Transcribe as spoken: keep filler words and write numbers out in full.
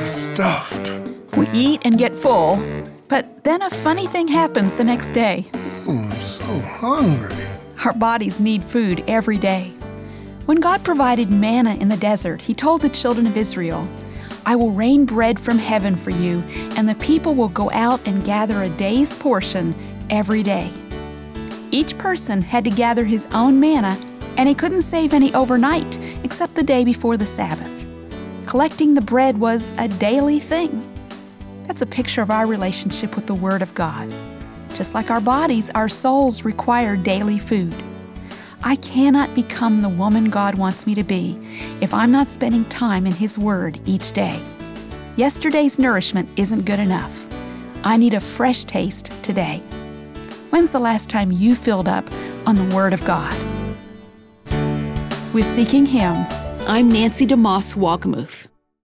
stuffed. We eat and get full, but then a funny thing happens the next day. Mm, I'm so hungry. Our bodies need food every day. When God provided manna in the desert, He told the children of Israel, "I will rain bread from heaven for you, and the people will go out and gather a day's portion every day." Each person had to gather his own manna, and he couldn't save any overnight except the day before the Sabbath. Collecting the bread was a daily thing. That's a picture of our relationship with the Word of God. Just like our bodies, our souls require daily food. I cannot become the woman God wants me to be if I'm not spending time in His Word each day. Yesterday's nourishment isn't good enough. I need a fresh taste today. When's the last time you filled up on the Word of God? With Seeking Him, I'm Nancy DeMoss Walgemuth.